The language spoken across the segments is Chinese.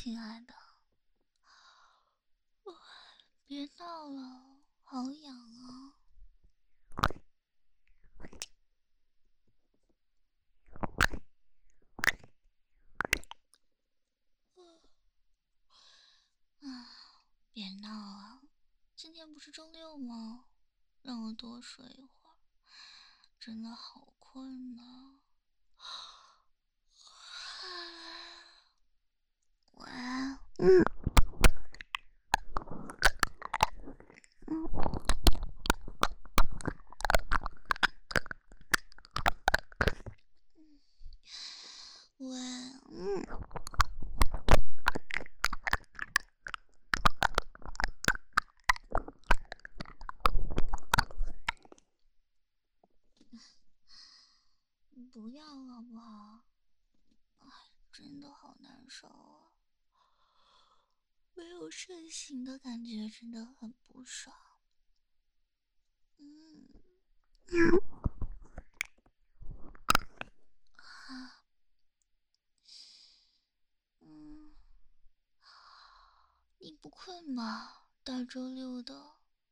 亲爱的，别闹了，好痒啊！啊，别闹了，今天不是周六吗？让我多睡一会儿，真的好困呐。晚安。晚安。不要了好不好？哎，真的好难受啊！没有睡醒的感觉真的很不爽。啊，嗯，你不困吗？大周六的。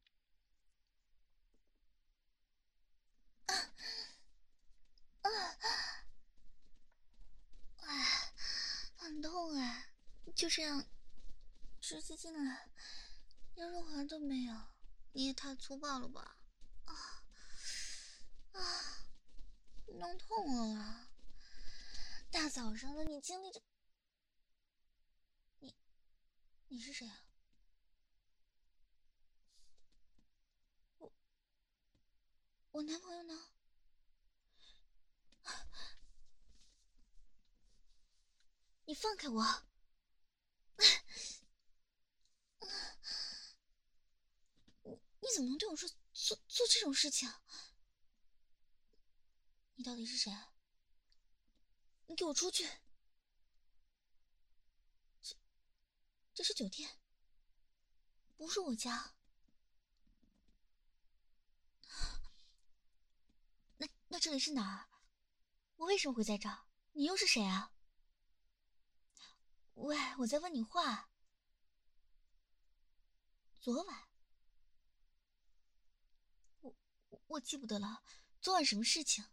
哎，很痛哎！就这样直接进来，连润滑都没有，你也太粗暴了吧！啊，弄痛了啦！大早上的你经历着，你你是谁啊？我我男朋友呢？你放开我！你怎么能对我说做这种事情？你到底是谁？你给我出去！这是酒店，不是我家。那这里是哪儿？我为什么会在这儿？你又是谁啊？喂，我在问你话。昨晚我记不得了，昨晚什么事情？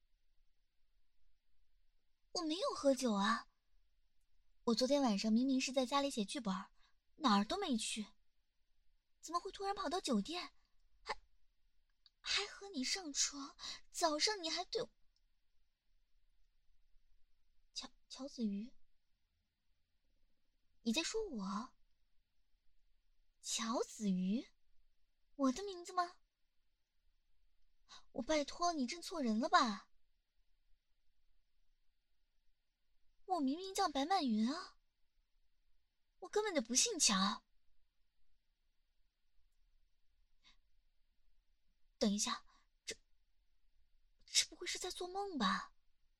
我没有喝酒啊！我昨天晚上明明是在家里写剧本，哪儿都没去，怎么会突然跑到酒店？还和你上床？早上你还对我……乔子瑜，你在说我？乔子瑜，我的名字吗？我拜托你认错人了吧？我明明叫白曼云啊，我根本就不姓乔。等一下，这不会是在做梦吧？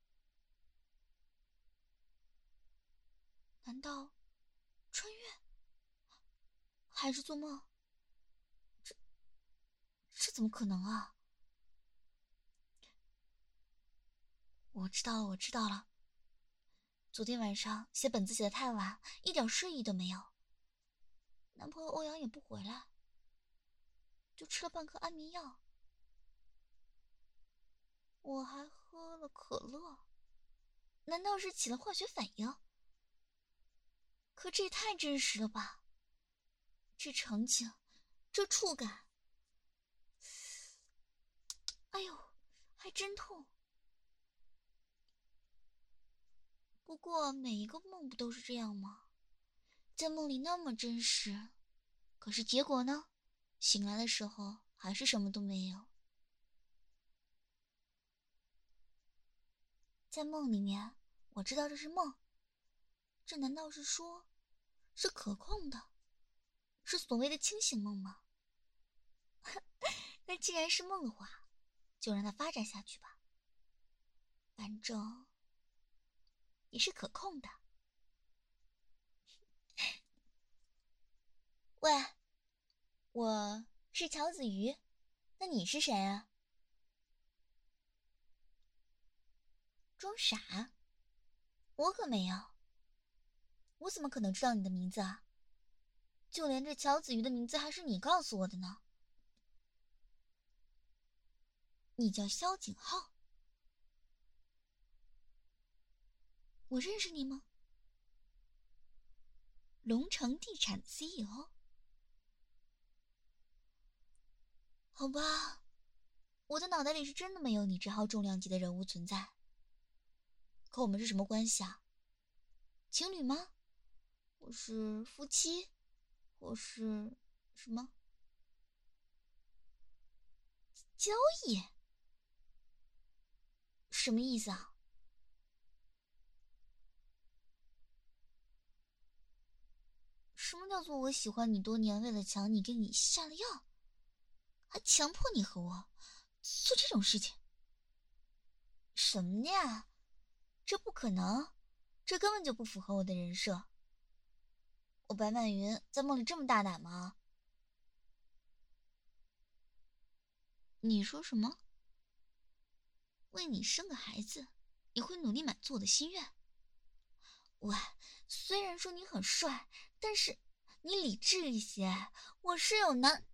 难道穿越？还是做梦？这怎么可能啊？我知道了，我知道了。昨天晚上写本子写得太晚，一点睡意都没有。男朋友欧阳也不回来，就吃了半颗安眠药。我还喝了可乐，难道是起了化学反应？可这也太真实了吧！这场景，这触感，哎呦，还真痛。不过每一个梦不都是这样吗？在梦里那么真实，可是结果呢？醒来的时候还是什么都没有。在梦里面，我知道这是梦，这难道是说，是可控的，是所谓的清醒梦吗？那既然是梦的话，就让它发展下去吧，反正也是可控的。喂，我是乔子瑜，那你是谁啊？装傻？我可没有。 我怎么可能知道你的名字啊？就连这乔子瑜的名字还是你告诉我的呢。你叫萧景浩，我认识你吗？龙城地产 CEO。好吧，我的脑袋里是真的没有你这号重量级的人物存在。可我们是什么关系啊？情侣吗？我是夫妻，或是什么交易？什么意思啊？什么叫做我喜欢你多年，为了抢你给你下了药，还强迫你和我做这种事情？什么呀？这不可能，这根本就不符合我的人设。我白满云在梦里这么大胆吗？你说什么？为你生个孩子，也会努力满足我的心愿。喂，虽然说你很帅，但是你理智一些。我是有男，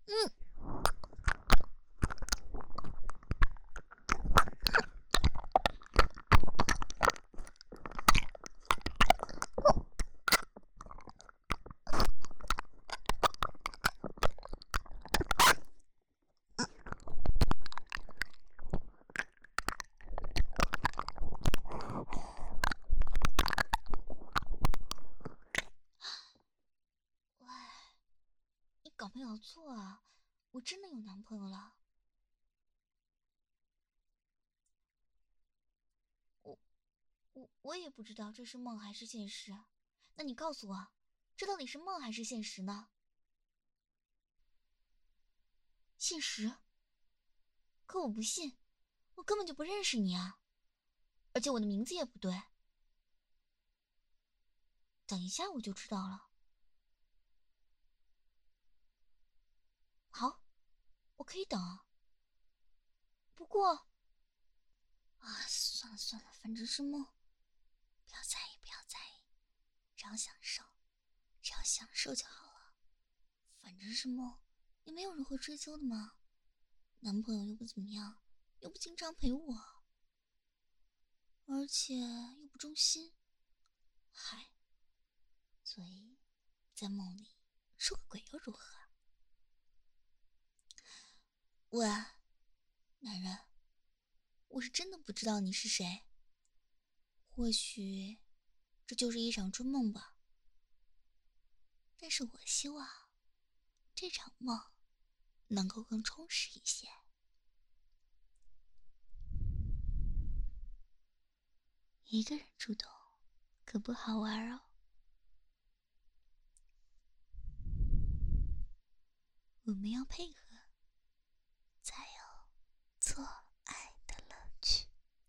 喂，你搞没搞错啊？我真的有男朋友了。我也不知道这是梦还是现实。那你告诉我，这到底是梦还是现实呢？现实？可我不信，我根本就不认识你啊，而且我的名字也不对。等一下我就知道了。好，我可以等啊。不过，算了算了，反正是梦，不要在意，不要在意，只要享受，只要享受就好了。反正是梦，也没有人会追究的嘛。男朋友又不怎么样，又不经常陪我，而且又不忠心，嗨，所以在梦里说个鬼又如何？喂，男人，我是真的不知道你是谁，或许这就是一场春梦吧。但是我希望这场梦能够更充实一些。一个人主动可不好玩哦。我们要配合，才有做爱的乐趣。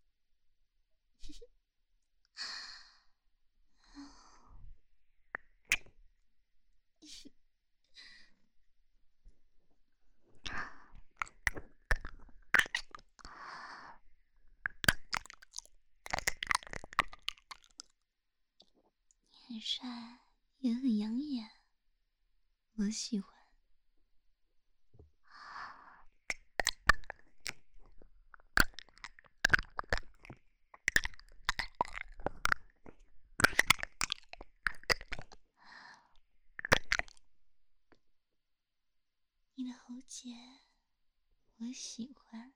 你很帅，也很养眼，我喜欢。你的喉结，我喜欢。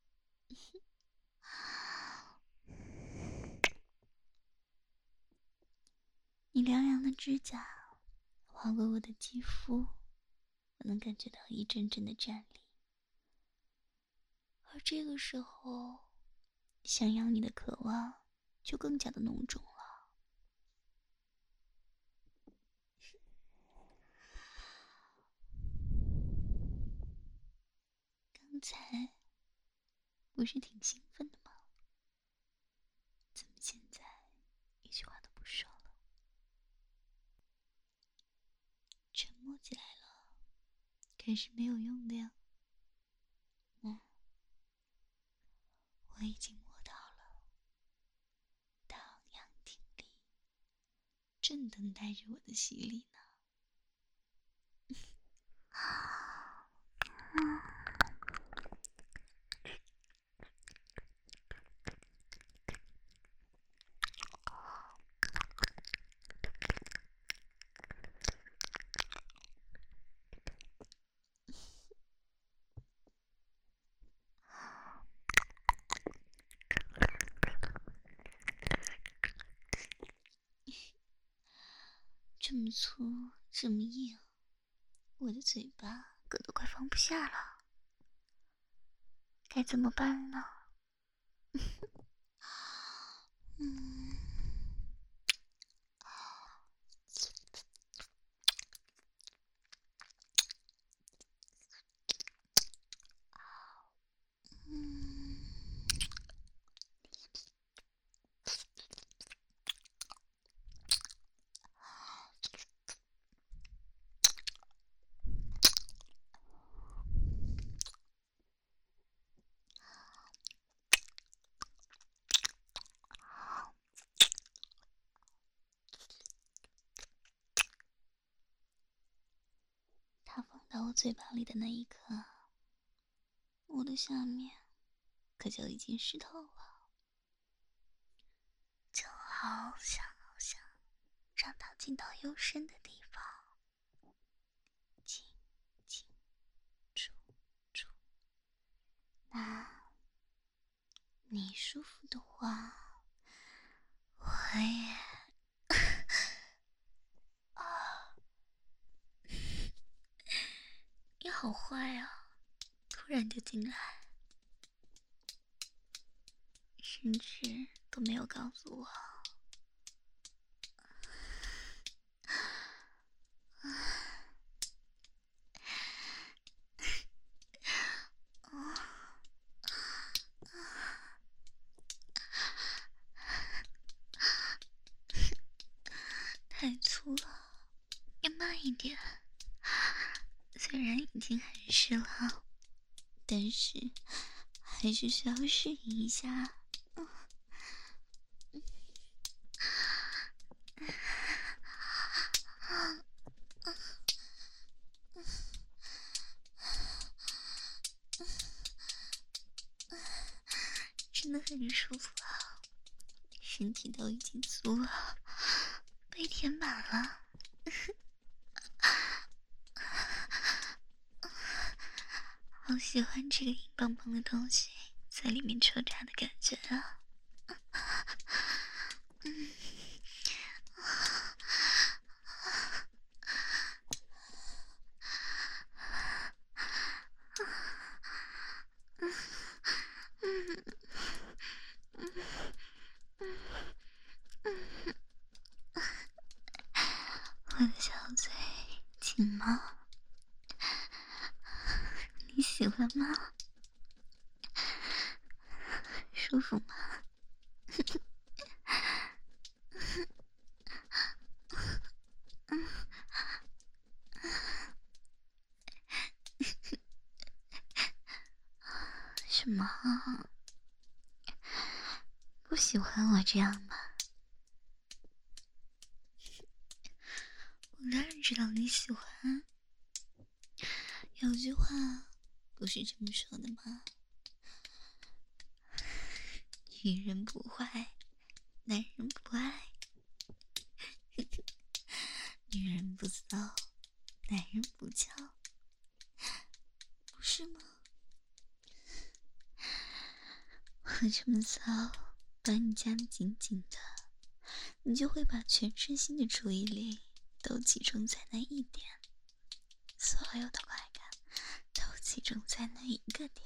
你凉凉的指甲划过我的肌肤，我能感觉到一阵阵的战栗。而这个时候，想要你的渴望就更加的浓重了。刚才不是挺兴奋的吗？怎么现在一句话都不说了？沉默起来了，可是没有用的呀。我已经摸到了，荡漾挺立， 正等待着我的洗礼呢。这么粗，这么硬，我的嘴巴可都快放不下了，该怎么办呢？它放到我嘴巴里的那一刻，我的下面可就已经湿透了，就好想让它进到幽深的地方，进出。那你舒服的话，我也你好坏啊，突然就进来，甚至都没有告诉我。太粗了，要慢一点。虽然已经很湿了，但是还是需要适应一下。真的很舒服啊，身体都已经酥了，被填满了。好喜欢这个硬邦邦的东西在里面抽插的感觉啊！我的小嘴紧吗？你喜欢吗？舒服吗？什么？不喜欢我这样吗？我当然知道你喜欢。有句话不是这么说的吗？女人不坏，男人不爱；女人不骚，男人不俏，不是吗？我这么骚，把你夹得紧紧的，你就会把全身心的注意力都集中在那一点，所有的快感都集中在那一个点。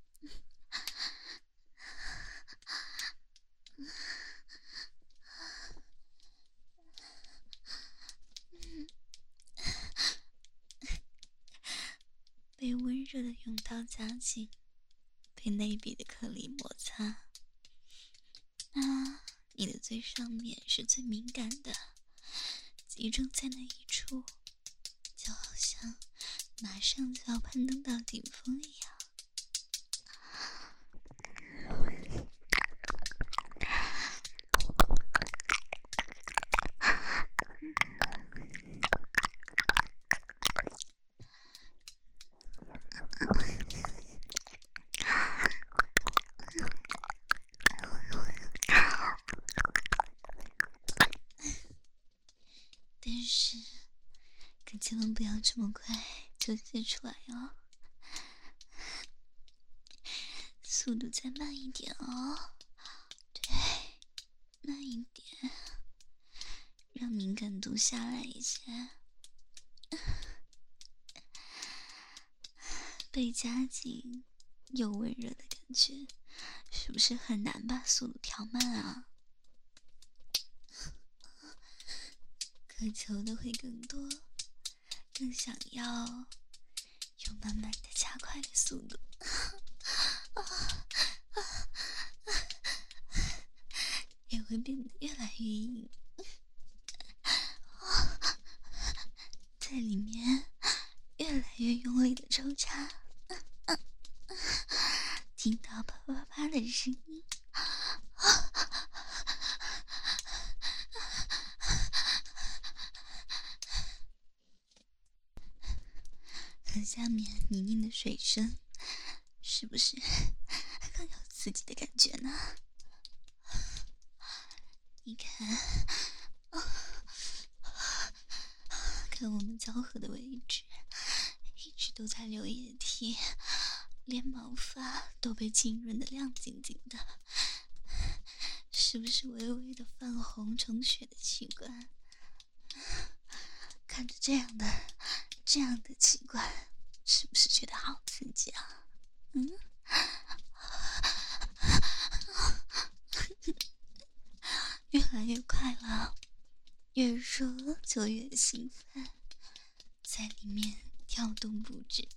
被温热的甬道夹紧，被内壁的颗粒摩擦，那你的最上面是最敏感的，集中在那一处，就好像马上就要攀登到顶峰一样。 是，可千万不要这么快就泄出来哦，速度再慢一点哦。对，慢一点，让敏感度下来一些。被夹紧又温热的感觉，是不是很难把速度调慢啊？渴求的会更多，更想要又慢慢的加快的速度。也会变得越来越硬，在里面越来越用力的抽插，听到啪啪啪的声音，和下面泥泞的水声，是不是更有刺激的感觉呢？你看，看我们交合的位置，一直都在流液体，连毛发都被浸润的亮晶晶的，是不是微微的泛红成血的器官？看着这样的器官，是不是觉得好刺激啊？越来越快了，越说就越兴奋，在里面跳动不止。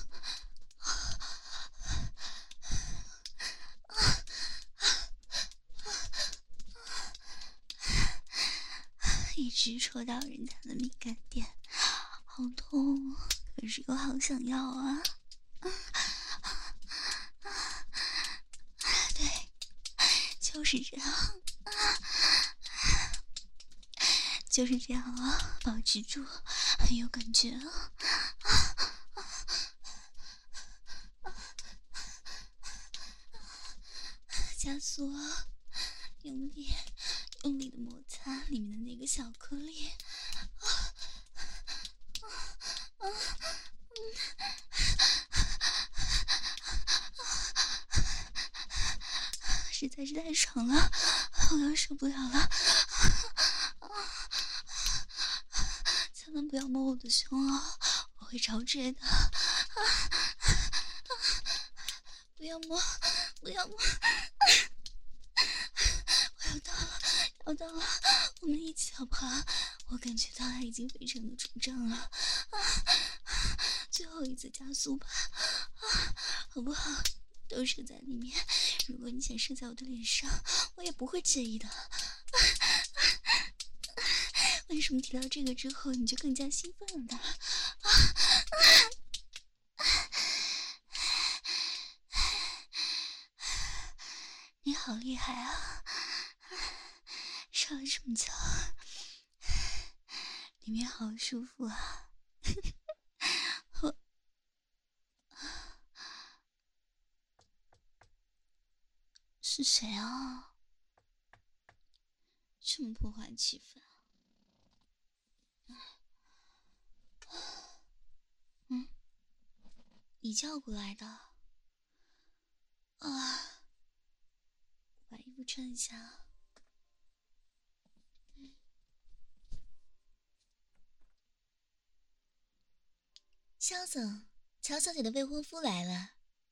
一直戳到人家的敏感点，好痛，可是又好想要啊！对，就是这样，就是这样啊！保持住，很有感觉啊！加速啊！用力的摩擦里面的那个小颗粒，实在是太爽了，我要受不了了！千万不要摸我的胸啊，我会招赘的！不要摸，不要摸！我要到了，我们一起好不好？我感觉到它已经非常的肿胀了，最后一次加速吧，好不好？都射在里面，如果你想射在我的脸上，我也不会介意的。为什么提到这个之后，你就更加兴奋了呢？你好厉害啊！射了这么久，里面好舒服啊！我是谁啊？这么破坏气氛啊！你叫过来的啊？把衣服穿一下。 肖总，乔小姐的未婚夫来了。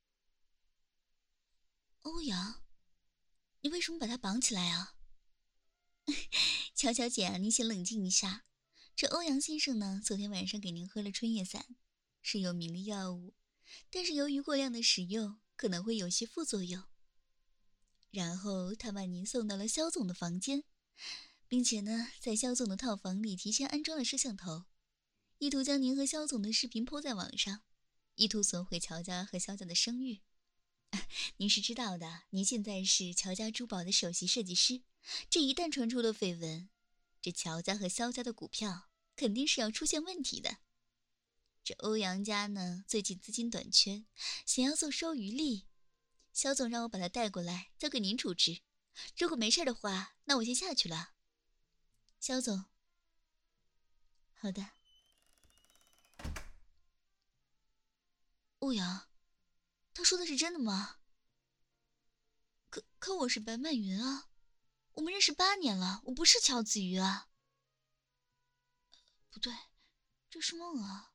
欧阳，你为什么把他绑起来啊？乔小姐啊，您先冷静一下。这欧阳先生呢，昨天晚上给您喝了春叶散，是有名的药物，但是由于过量的使用，可能会有些副作用。然后他把您送到了肖总的房间，并且呢，在肖总的套房里提前安装了摄像头，意图将您和肖总的视频抛在网上，意图损毁乔家和肖家的声誉。您是知道的，您现在是乔家珠宝的首席设计师，这一旦传出了绯闻，这乔家和肖家的股票肯定是要出现问题的。这欧阳家呢，最近资金短缺，想要做收渔利，肖总让我把他带过来，交给您处置。如果没事的话，那我先下去了。肖总， 好的。欧阳，他说的是真的吗？可我是白曼云啊，我们认识8年了，我不是乔子瑜啊。不对，这是梦啊。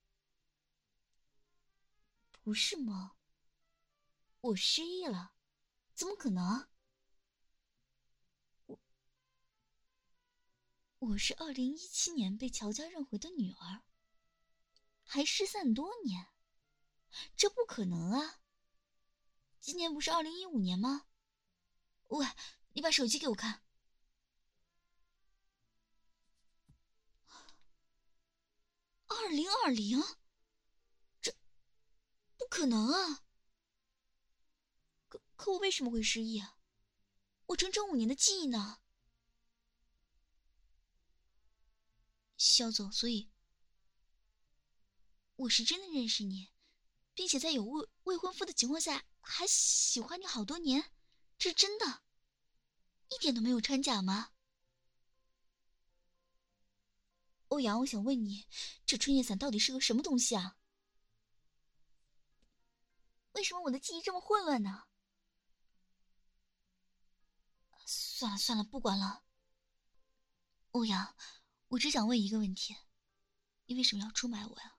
不是梦，我失忆了，怎么可能？我是2017年被乔家认回的女儿，还失散多年，这不可能啊！今年不是2015年吗？喂，你把手机给我看。2020，这不可能啊！可我为什么会失忆啊？我整整5年的记忆呢？肖总，所以我是真的认识你，并且在有未婚夫的情况下还喜欢你好多年，这是真的，一点都没有掺假吗？欧阳，我想问你，这春夜伞到底是个什么东西啊？为什么我的记忆这么混乱呢？算了算了，不管了。欧阳，我只想问一个问题，你为什么要出卖我呀？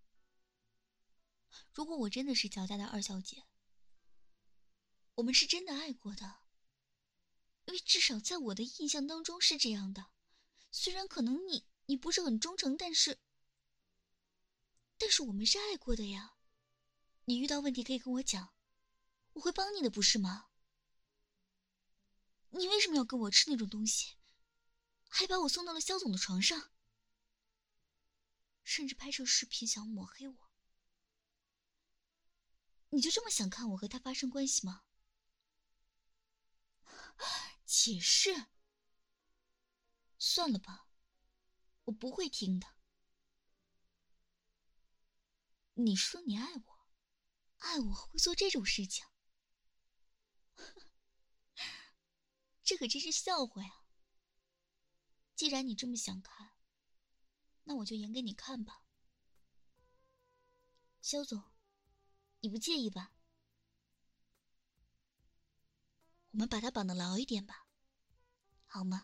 如果我真的是乔家的2小姐，我们是真的爱过的，因为至少在我的印象当中是这样的。虽然可能你不是很忠诚，但是我们是爱过的呀。你遇到问题可以跟我讲，我会帮你的，不是吗？你为什么要跟我吃那种东西，还把我送到了肖总的床上，甚至拍摄视频想要抹黑我？你就这么想看我和他发生关系吗？解释？算了吧，我不会听的。你说你爱我，爱我会做这种事情，这可真是笑话呀！既然你这么想看，那我就演给你看吧。肖总，你不介意吧？我们把他绑得牢一点吧，好吗？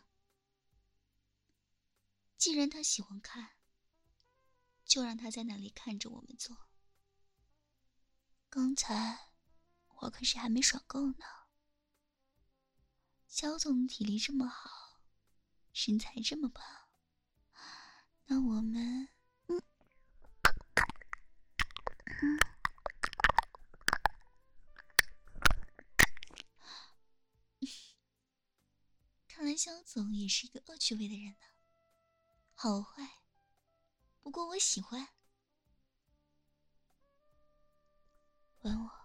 既然他喜欢看，就让他在那里看着我们做。刚才我可是还没爽够呢。肖总体力这么好，身材这么棒，那我们看来肖总也是一个恶趣味的人呢。好坏，不过我喜欢。吻我。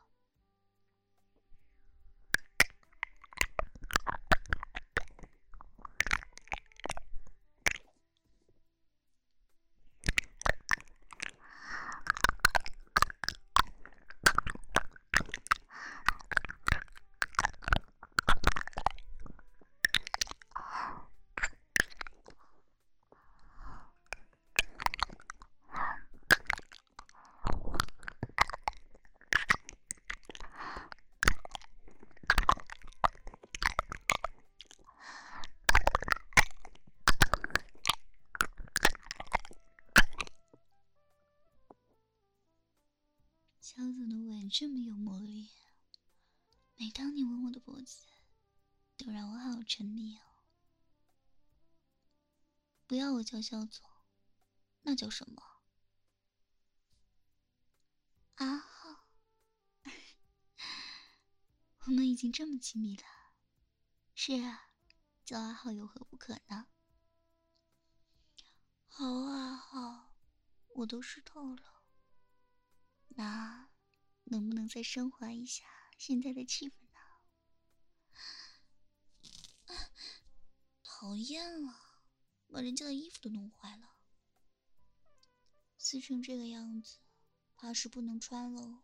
肖总的吻这么有魔力，每当你吻我的脖子，都让我好沉迷哦。不要我叫肖总，那叫什么？阿浩。我们已经这么亲密了。是啊，叫阿浩有何不可呢？好啊，好，我都湿透了。那能不能再升华一下现在的气氛呢？讨厌啊，把人家的衣服都弄坏了，撕成这个样子，怕是不能穿喽。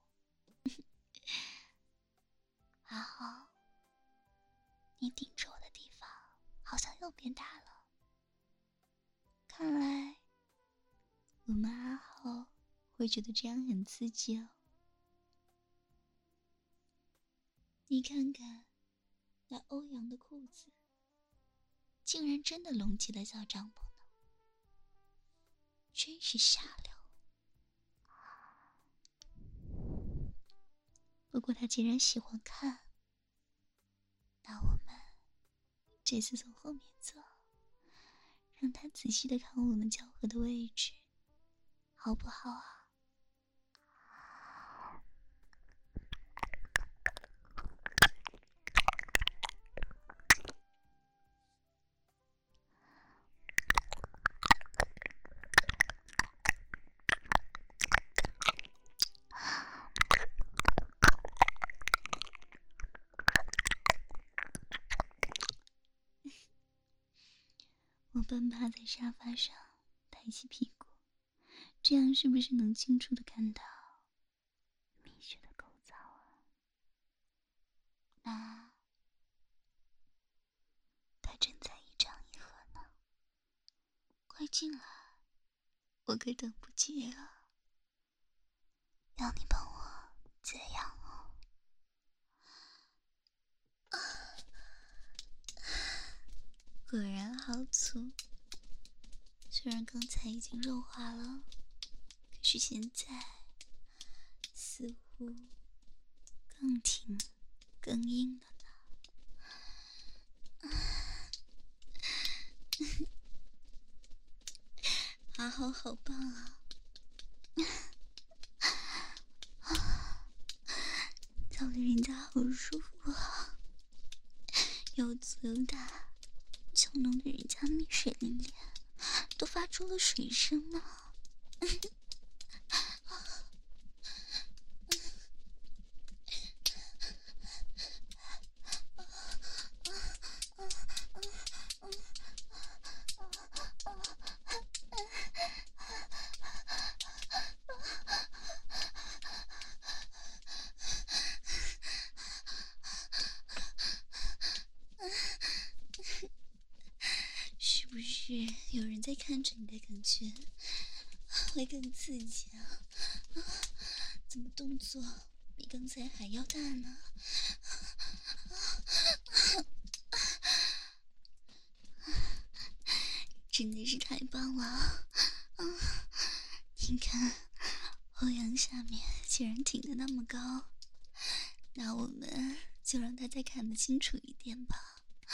阿浩，你顶着我的地方好像又变大了，看来我们阿豪会觉得这样很刺激哦。你看看，那欧阳的裤子，竟然真的隆起了小帐篷呢，真是下流。不过他既然喜欢看，那我们这次从后面走，让他仔细的看我们交合的位置，好不好啊？我半趴在沙发上，抬起屁股，这样是不是能清楚的看到蜜穴的构造啊？那他正在一张一合呢，快进来，我可等不及了，要你帮我解痒哦。果然好粗，虽然刚才已经润滑了，可是现在似乎更挺、更硬了呢。阿豪好棒啊！操的人家好舒服啊，又粗又大，就弄得人家蜜水淋漓，都发出了水声呢。是不是有人在看着你的感觉会更刺激啊？怎么动作比刚才还要大呢？真的是太棒了！你看，欧阳下面竟然挺得那么高，那我们就让大家看得清楚一点吧。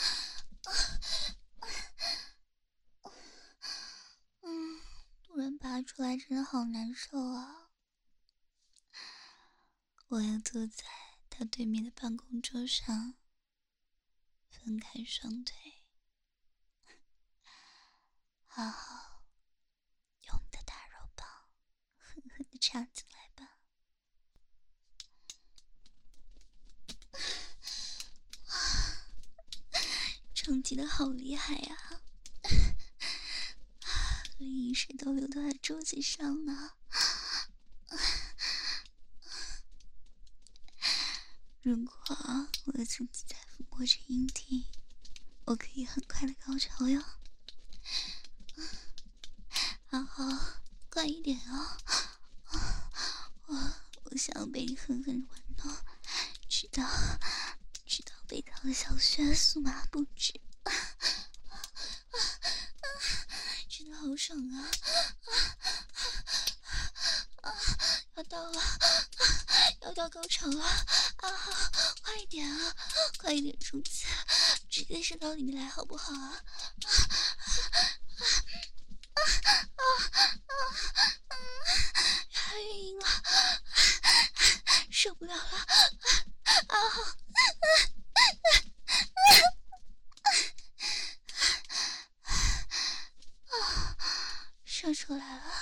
突然拔出来真的好难受啊！我要坐在他对面的办公桌上，分开双腿，好好用你的大肉棒狠狠地插进来吧。冲击的好厉害呀！泪水都流到了桌子上呢。如果我自己在抚摸着阴蒂，我可以很快的高潮哟。好好，快一点哦！我想要被你狠狠玩弄，直到被掏的小穴酥麻不止。真的好爽啊！要到了，要到高潮了啊！快一点啊，快一点出去，直接射到里面来好不好啊？太硬了，受不了了啊！射出来了，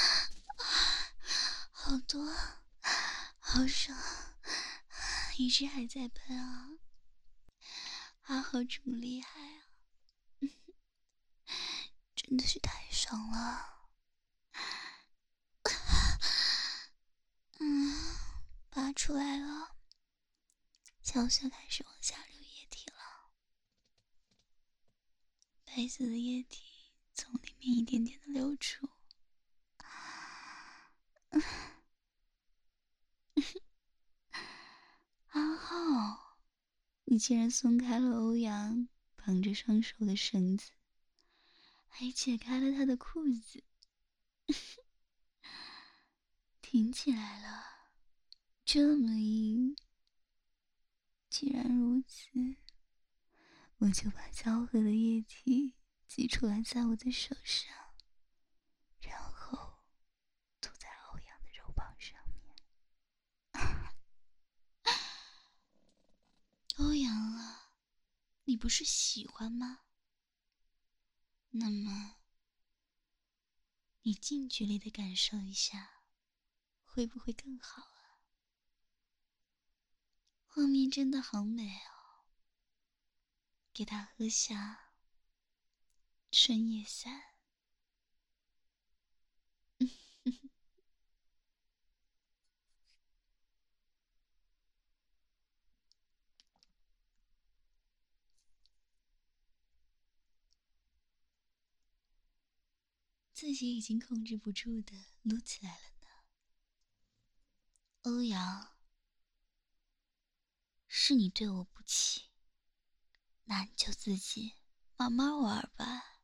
好多，好爽，一直还在喷啊！阿豪这么厉害啊，真的是太爽了。拔出来了，小穴开始往下流液体了，白色的液体从里面一点点的流出， 阿浩，你竟然松开了欧阳绑着双手的绳子，还解开了他的裤子。挺起来了，这么硬。既然如此，我就把胶合的液体挤出来在我的手上，然后涂在欧阳的肉棒上面。欧阳啊，你不是喜欢吗？那么，你近距离的感受一下，会不会更好啊？画面真的好美哦，给他喝下春叶散。自己已经控制不住的撸起来了呢。欧阳，是你对我不起，那你就自己慢慢玩吧。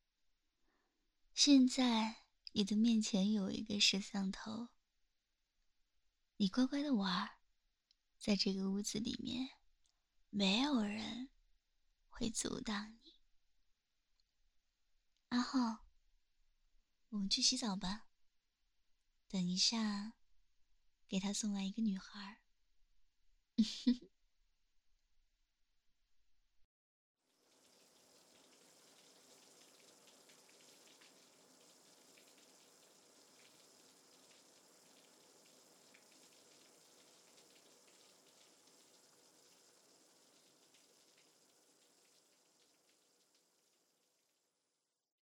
现在你的面前有一个摄像头，你乖乖的玩，在这个屋子里面，没有人会阻挡你。阿浩，我们去洗澡吧。等一下，给他送来一个女孩。